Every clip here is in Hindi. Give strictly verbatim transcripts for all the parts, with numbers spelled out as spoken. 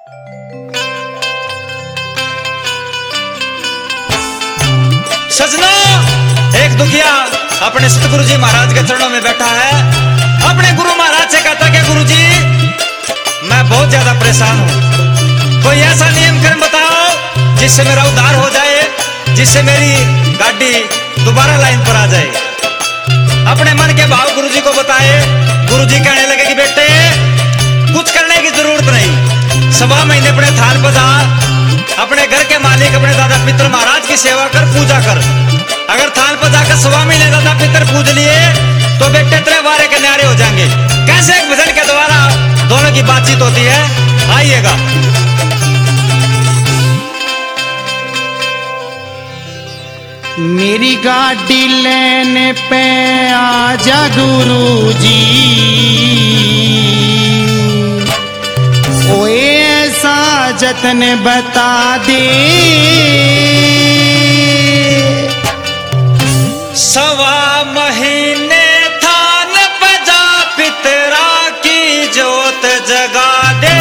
सजना, एक दुखिया अपने सतगुरु जी महाराज के चरणों में बैठा है। अपने गुरु महाराज से कहता कि गुरु जी मैं बहुत ज्यादा परेशान हूँ, कोई ऐसा नियम कर्म बताओ जिससे मेरा उद्धार हो जाए, जिससे मेरी गाड़ी दोबारा लाइन पर आ जाए। अपने मन के भाव गुरु जी को बताए। गुरु जी कहने लगे कि बेटे कुछ करने की जरूरत नहीं, सवा महीने अपने थान पर जा, अपने घर के मालिक अपने दादा पितर महाराज की सेवा कर, पूजा कर। अगर थान पर जाकर सवा महीने दादा पितर पूज लिए तो बेटे तेरे वारे के न्यारे हो जाएंगे। कैसे एक भजन के द्वारा दोनों की बातचीत होती है, आइएगा। मेरी गाड़ी लेने पे आजा गुरु जी, ओए ऐसा जतन बता दे, सवा महीने थान बजा पितरा की जोत जगा दे।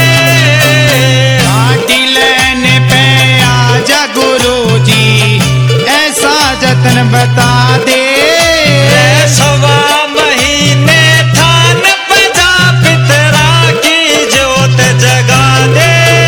गाड़ी लेने पे आजा गुरु जी, ऐसा जतन बता दे, सवा महीने थान बजा पितरा की जोत जगा दे।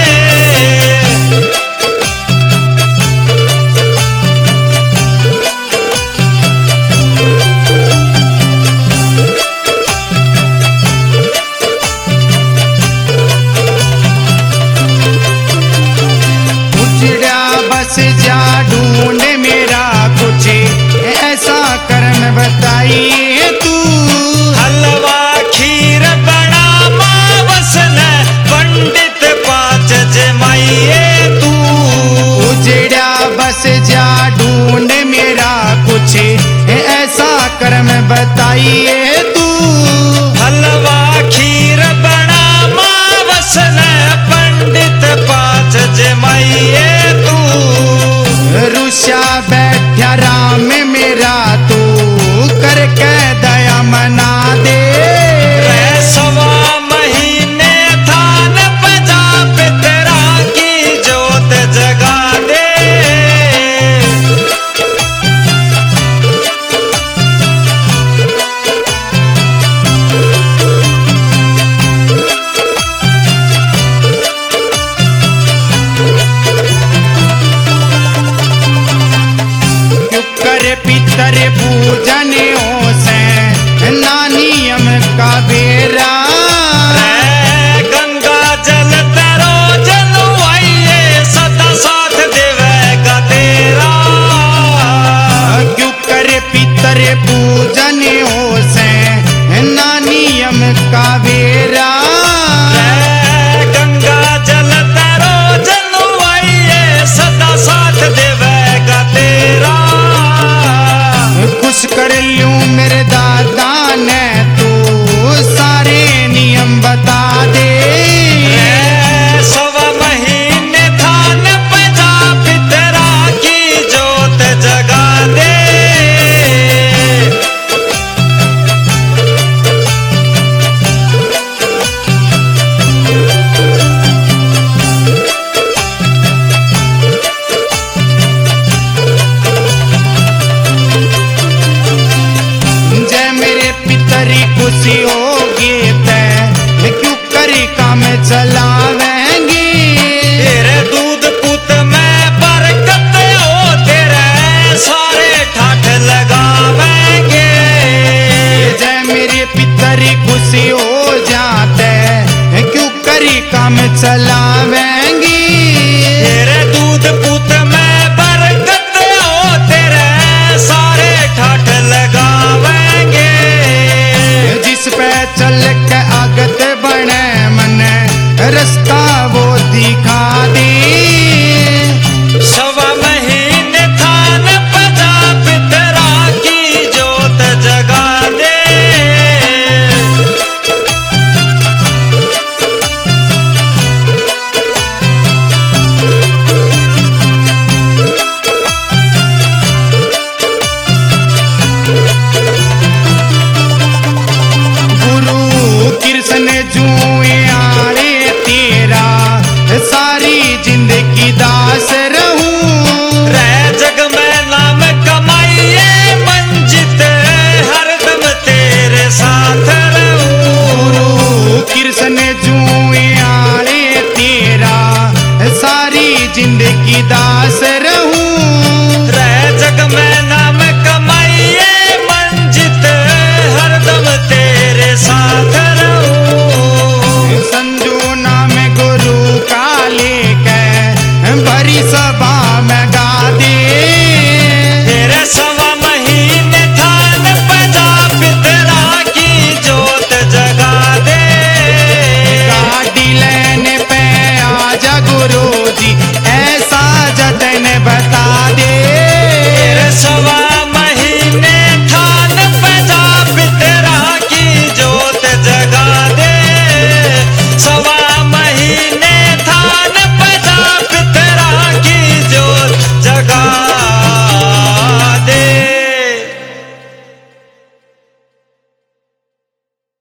उजड़ा बस जा ढूंढ मेरा कुछ ऐसा कर्म बताइए तू, हलवा खीर बना मावस ने पंडित पाँच जमाइए तू। उजड़ा बस जा ढूंढ मेरा कुछ ऐसा कर्म बताइए तू, हलवा खीर बना मावस ने पंडित पाँच जमाइए तू। रुषा बैठा राम मेरा तू, करके दया मना दे, सवा महीने थान बजा पितरा की जोत जगा दे। पितर पूजन हो से ना नियम का बेरा, गंगा जल तेरो जलवाइए सदा साथ देवेगा तेरा। क्यों करे पितर पूजन हो से ना नियम का बेरा, गंगा जल तेरो जलवाइए सदा साथ देवेगा तेरा। खुश कर लूं मेरे दादा ने तू सारे नियम बता दे, सवा महीने थान बजा पितरा की जोत जगा दे। खुशी होगी तै क्यों करी काम चलावेंगी, तेरे दूध पुत में बरकत हो, तेरे सारे ठाठ लगावेंगे। जय मेरे पितरी खुशी हो जाते क्यों करी काम चलावेंगी, तेरे दूध पुत में बरकत हो, तेरे सारे ठाठ लगावेंगे। जिस पे चल के आगत बने मन रास्ता वो दिखा दे,